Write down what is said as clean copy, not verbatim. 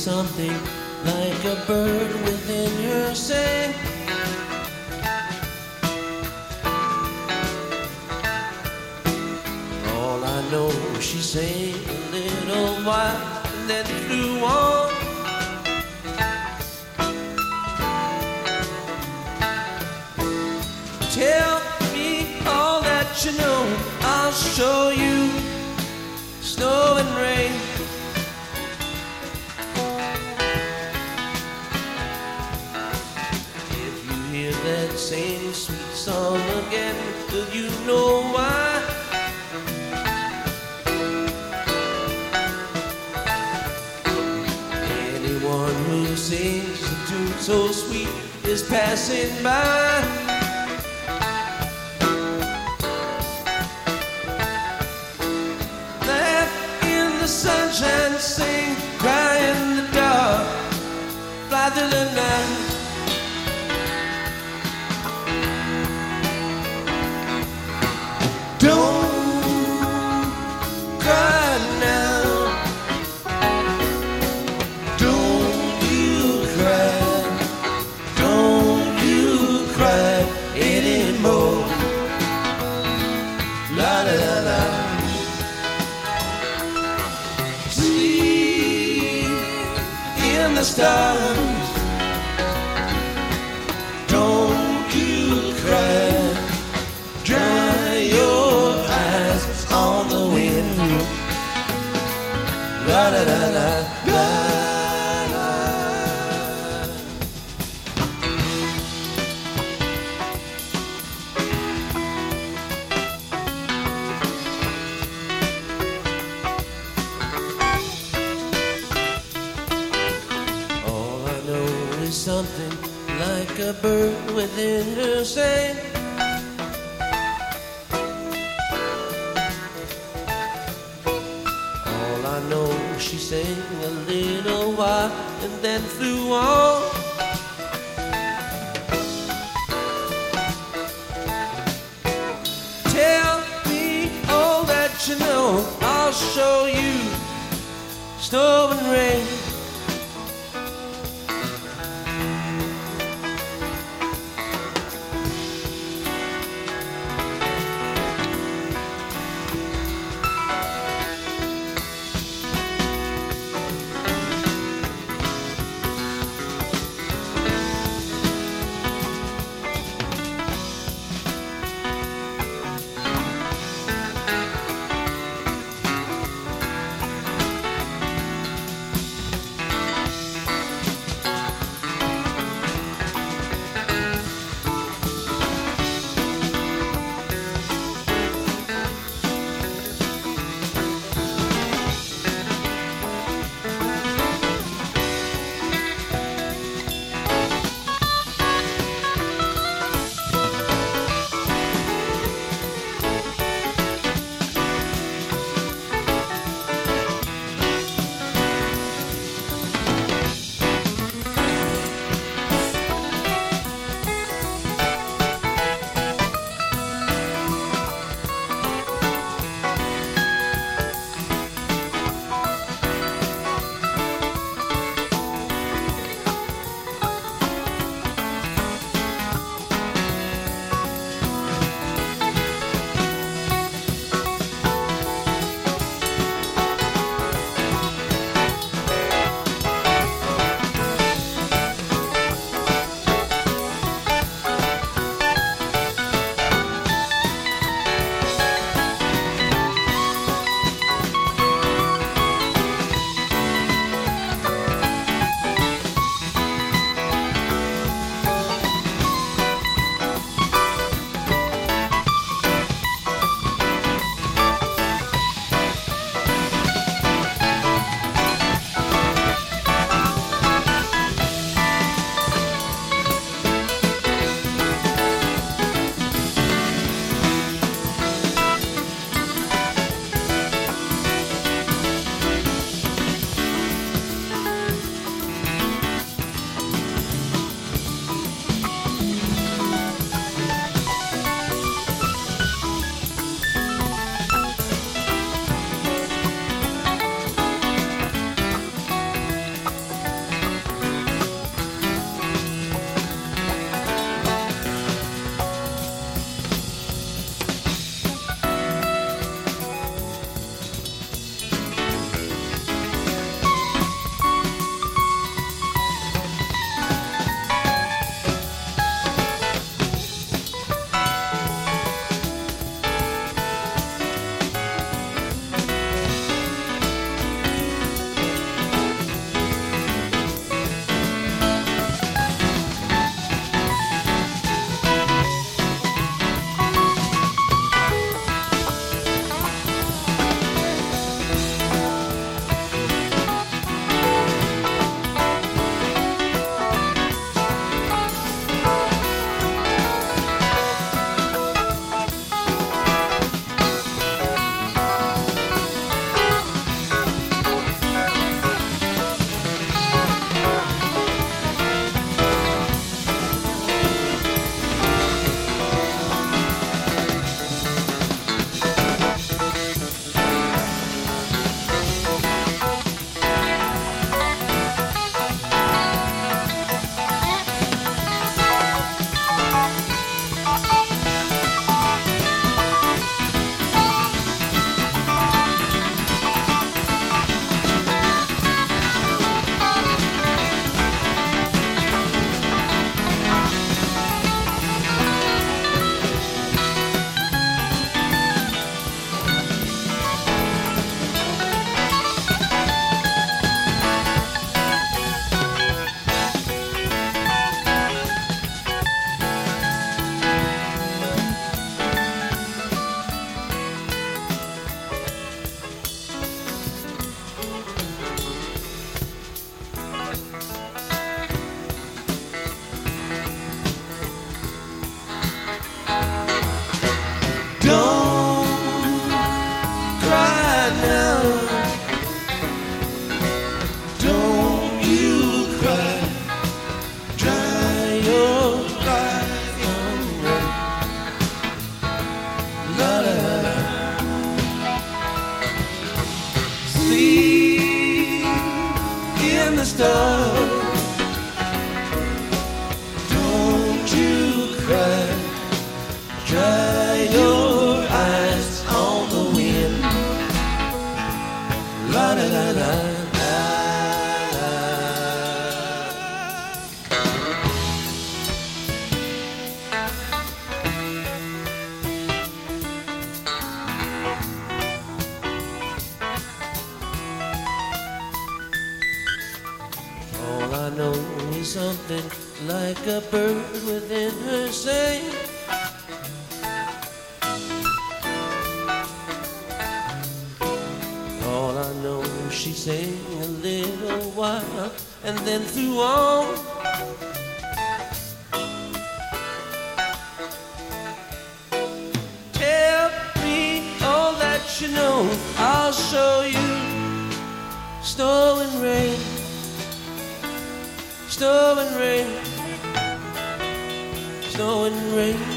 something like a bird within her sing. All I know, she sang a little while and then flew on. Tell me all that you know, I'll show you snow and rain. If you hear that same sweet song again, will you know why? Anyone who sings a tune so sweet is passing by. Sunshine, sing, cry in the dark, fly through the night. Don't cry now, don't you cry anymore. La la la la. The stars, don't you cry, dry your eyes on the wind. La la la la la. Something like a bird within her sing. All I know, she sang a little while and then flew on. Tell me all that you know, I'll show you snow and rain. sleep in the stars. Don't you cry, dry your eyes on the wind. La la la la. All I know is something like a bird within her sing. All I know, she sang a little while and then threw on. Tell me all that you know, I'll show you. Snow and rain, snow and rain, snow and rain.